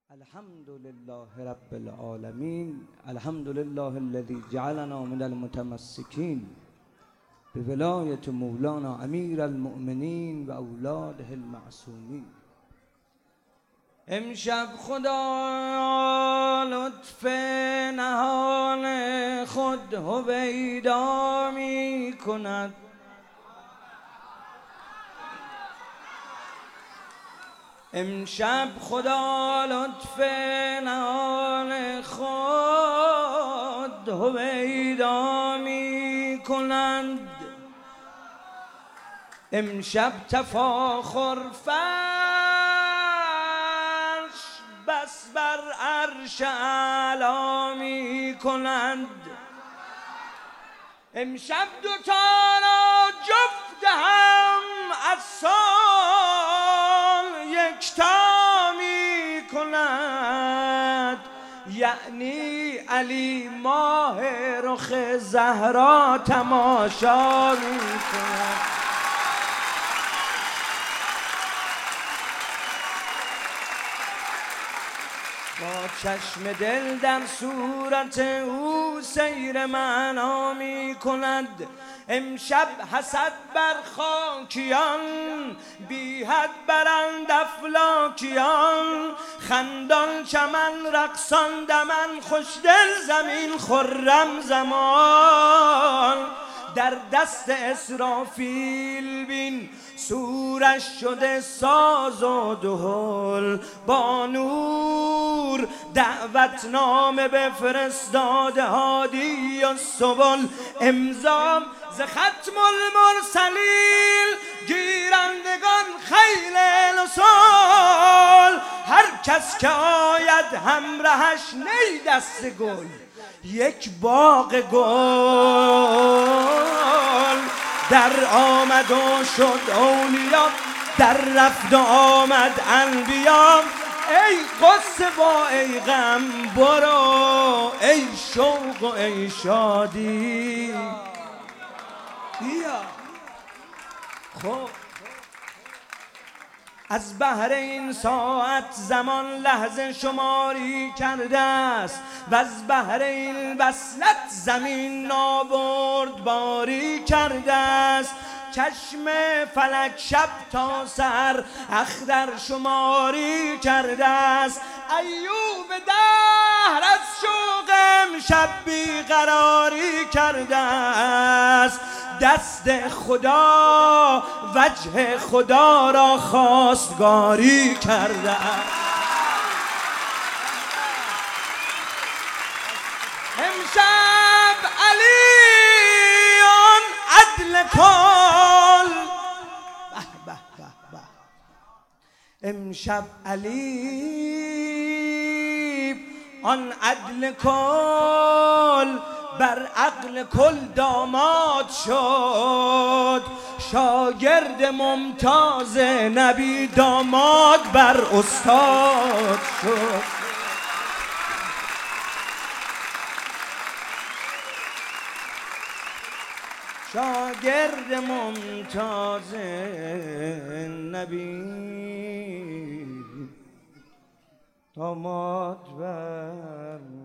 الحمد لله رب العالمين. الحمد لله الذي جعلنا من المتمسكين بولاية مولانا امیر المؤمنین و اولاده المعصومین. امشب خدا لطف نهان خود هویدا می کند. امشب خدا لطف نهان خود هویدا می کنند. امشب تفاخر فرش بس بر عرش اعلی می کنند. امشب دوتا را جفت هم از سال یکتا می کند. یعنی علی ماه رخ زهرا تماشا می کند. با چشم دل در صورت او سیر معنا می کند. امشب حسد بر خاکیان بی حد برند افلاکیان. خندان چمن رقصان دمن خوشدل زمین خرم زمان. در دست اسرافیل بین صورش شده ساز و دهل. با نور دعوتنامه بفرستاده هادی و سبل. امضا ز ختم المرسلین گیرندگان خیل رسول. هر کس که آید همراهش نی دست گل یک باغ گل. در آمد و شد اولیا در رفت و آمد انبیا. ای قصه با ای غم برو ای شوق و ای شادی بیا. خب از بهر این ساعت زمان لحظه شماری کرده است و از بهر این وصلت زمین نابردباری کرده است. چشم فلک شب تا سر اختر شماری کرده است. ایوب دهر از شوق امشب بیقراری کرده است. دست خدا وجه خدا را خواستگاری کرده است. امشب علیون عدل کل. امشب علی آن عدل کل بر عقل کل داماد شد. شاگرد ممتاز نبی داماد بر استاد شد. شاگرد ممتاز نبی داماد بر